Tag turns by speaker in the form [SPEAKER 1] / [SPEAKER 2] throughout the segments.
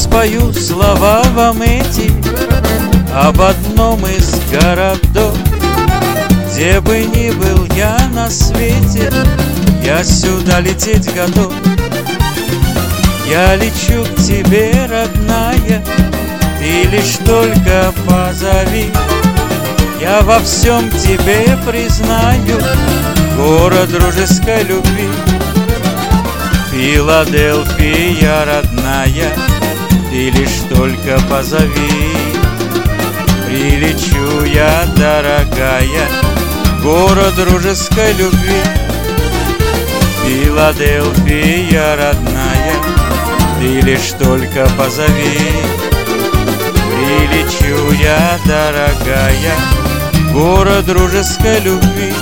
[SPEAKER 1] спою слова вам эти об одном из городов. Где бы ни был я на свете, я сюда лететь готов. Я лечу к тебе, родная, ты лишь только позови. Я во всем тебе признаю город дружеской любви. Филадельфия, родная, ты лишь только позови. Прилечу я, дорогая, город дружеской любви. Филадельфия, родная, ты лишь только позови. Прилечу я, дорогая, город дружеской любви.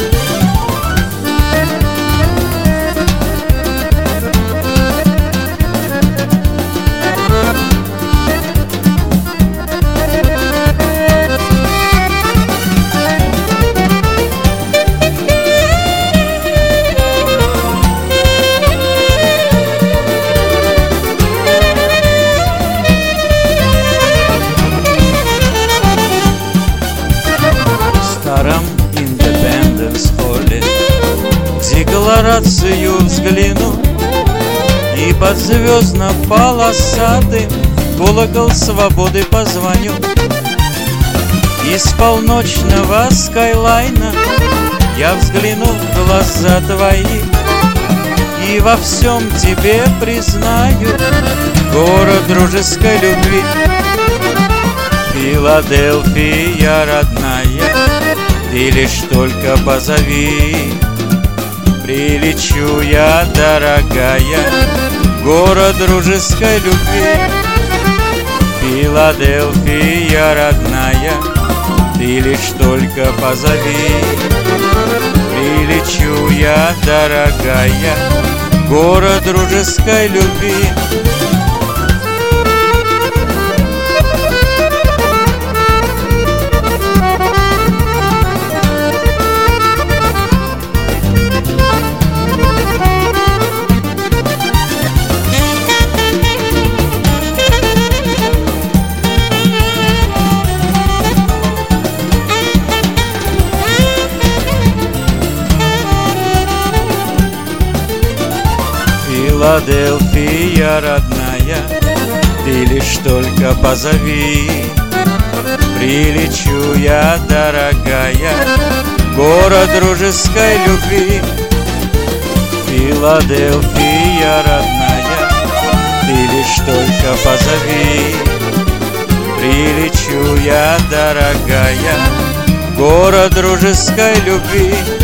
[SPEAKER 1] Декларацию взгляну и под звездно-полосатым колокол свободы позвоню. Из полночного скайлайна я взгляну в глаза твои и во всем тебе признаю город дружеской любви. Филадельфия, родная, ты лишь только позови. Прилечу я, дорогая, город дружеской любви. Филадельфия, родная, ты лишь только позови. Прилечу я, дорогая, город дружеской любви. Филадельфия, родная, ты лишь только позови. Прилечу я, дорогая, город дружеской любви. Филадельфия, родная, ты лишь только позови. Прилечу я, дорогая, город дружеской любви.